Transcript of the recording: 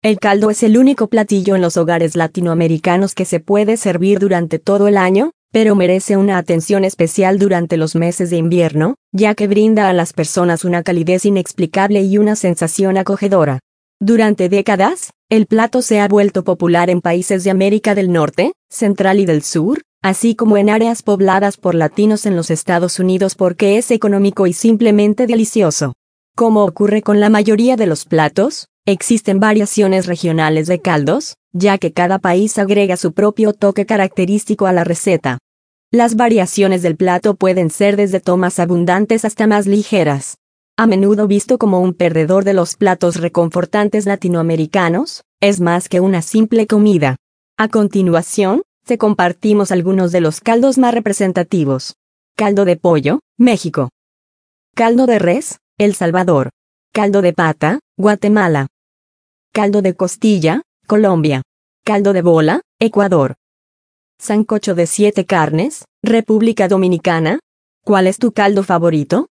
El caldo es el único platillo en los hogares latinoamericanos que se puede servir durante todo el año, pero merece una atención especial durante los meses de invierno, ya que brinda a las personas una calidez inexplicable y una sensación acogedora. Durante décadas, el plato se ha vuelto popular en países de América del Norte, Central y del Sur, así como en áreas pobladas por latinos en los Estados Unidos porque es económico y simplemente delicioso. Como ocurre con la mayoría de los platos, existen variaciones regionales de caldos, ya que cada país agrega su propio toque característico a la receta. Las variaciones del plato pueden ser desde tomas abundantes hasta más ligeras. A menudo visto como un perdedor de los platos reconfortantes latinoamericanos, es más que una simple comida. A continuación, te compartimos algunos de los caldos más representativos. Caldo de pollo, México. Caldo de res, El Salvador. Caldo de pata, Guatemala. Caldo de costilla, Colombia. Caldo de bola, Ecuador. Sancocho de 7 carnes, República Dominicana. ¿Cuál es tu caldo favorito?